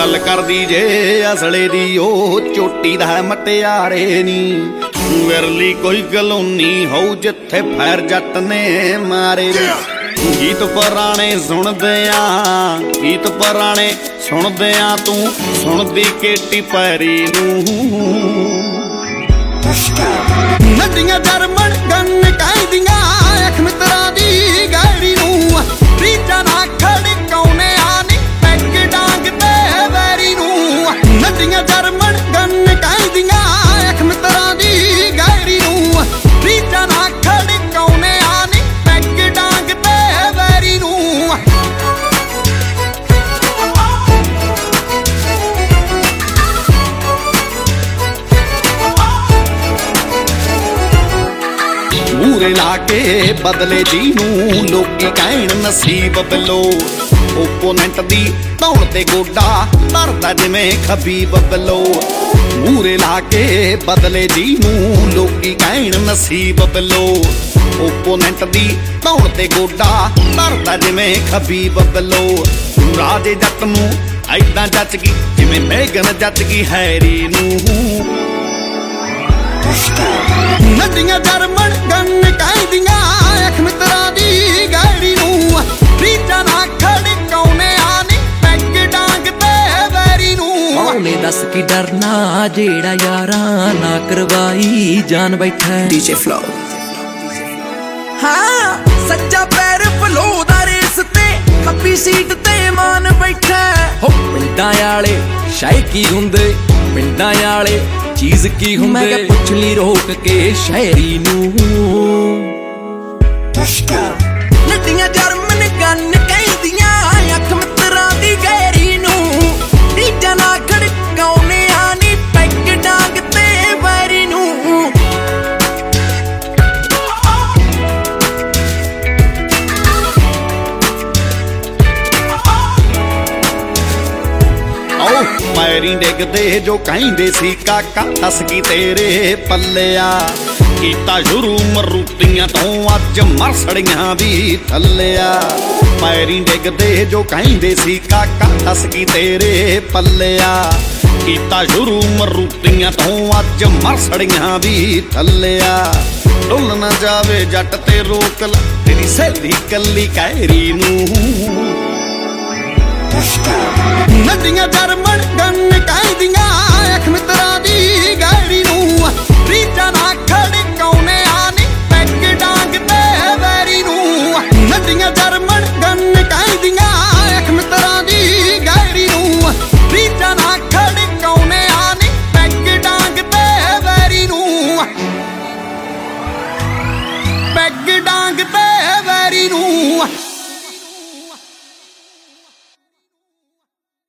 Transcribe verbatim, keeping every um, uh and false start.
गल करदी जे असले दी ओ चोटी दा मटियारे नी विरली कोई कलोनी हो जिथे फैर जट ने मारे नी। गीत पुराने सुनदे आ गीत पुराने सुनदे आ तू सुनदी केटी पैरी नूं नदियां जर्मन गन कहदियां अख मित्रा दी गैरी नूं रीजा ना खड़काउने आनी पैग डांग ते वैरी नूं नदियां जर्मन गन कहदियां अख मित्रा दी गैरी नूं रीजा ना खड़काउने आनी पैग डांग ते वैरी नूं। मूरे लाके बदले जीनू लोकी कहण नसीब बिलो ओपोनेंट दी धौण ते गोडा धरदा जिवें खबीब बिलो। मूरे लाके बदले जीनू लोकी कहण नसीब बिलो ओपोनेंट दी धौण ते गोडा धरदा जिवें खबीब बिलो। राजे जट नूं ऐदां जच गई जिवें मेघन जच गई हैरी नूं नदियां जर्मन गन कहदियां अख मित्रा दी गैरी नूं रीजा ना खड़काउने आनी पैग डांग ते वैरी नूं। मौले दस की डरना जेड़ा यारा ना करवाई जान बैठा डीजे फ्लो। हाँ सच्चा पैर फ्लो दा रेस ते खब्बी सीट ते मान बैठा हो पिंडां आले शाही की हुंदे पिंडां आले चीज की हुंदे पुछ ली रोक के शायरी नूं नदियां जर्मन गन कहदियां अख मित्रा दी गैरी नूं रीजा ना खड़काउने आनी पैग डांग ते वैरी नूं। पैरी डिगदे जो कहिंदे सी काका दस की तेरे पल्लिया कीता शुरू मरूतियां तो अज मरसड़ियां भी थल्लिया। पैरी डिगदे जो कहिंदे सी काका दस की तेरे पल्लिया कीता शुरू मरूतियां तो अज मरसड़ियां भी थल्लिया। डुल ना जावे जट ते रोक ला तेरी सहेली कल्ली कैरी नूं नदियां जर्मन गन कहदियां अख मित्रा दी गैरी नूं रीजा ना खड़काउने आनी पैग डांग ते वैरी नूं नदियां जर्मन गन कहदियां